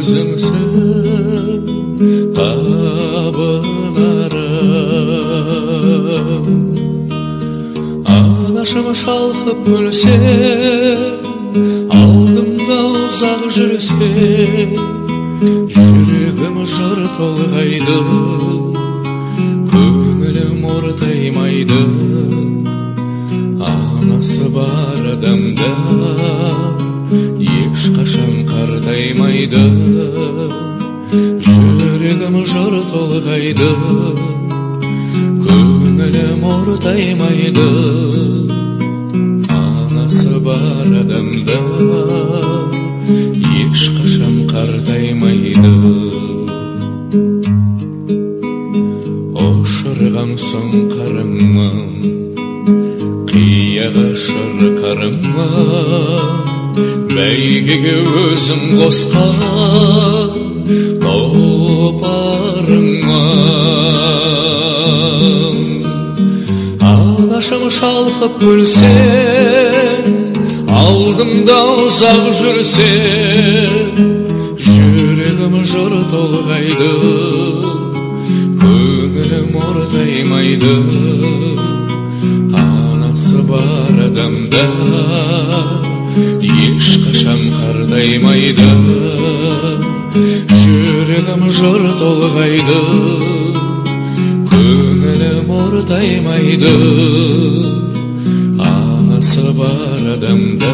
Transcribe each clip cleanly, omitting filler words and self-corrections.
өзіңсің табынарым. Анашым шалқып күлсе, алдымда ұзақ жүрсе, жүрегім жыр толғайды, көңілім ортаймайды. Анасы бар адамда ешқашан қартаймайды, жүрегім жыр толғайды, көңілім ортаймайды. Анасы бар адамда ешқашан қартаймайды. Ошырған соң қарымым, қияға шырқарымым, бәйгеге өзім қосқан тұлпарыңмын. Анашым шалқып күлсе, алдымда ұзақ жүрсе, жүрегім жыр толғайды, көңілім ортаймайды. Анасы бар адамда ешқашан қартаймайды, жүрегім жыр толғайды, көңілім ортаймайды. Анасы бар адамда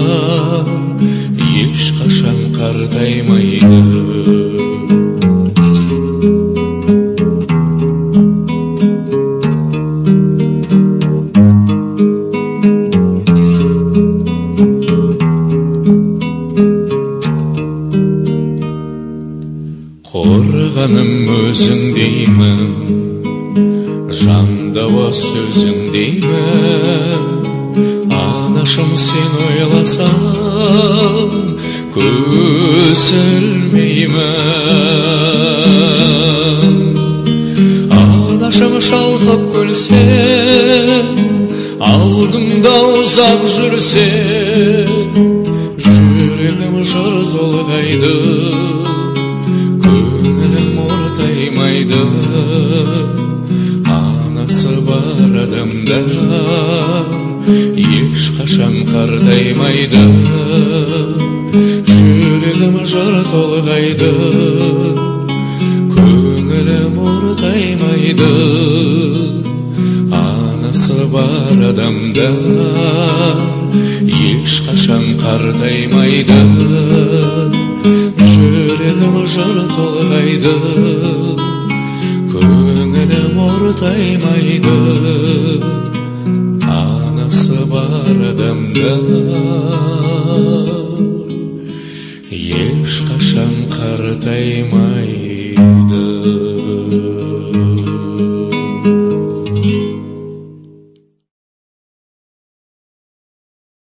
ешқашан қартаймайды. Қорғаным өзің деймін, жандауа сөзің деймін. Анашым сен ойласам, көз ілмеймін. Анашым шалқып күлсе, алдымда ұзақ жүрсе, жүрегім жыр толғайды, көңілім ортаймайды. Анасы бар адамда ешқашан қартаймайды, жүрегім жыр толғайды, көңілім ортаймайды. Анасы бар адамда ешқашан қартаймайды, жүрегім жыр толғайды, көңілім ортаймайды. Анасы бар адамда ешқашан қартаймайды.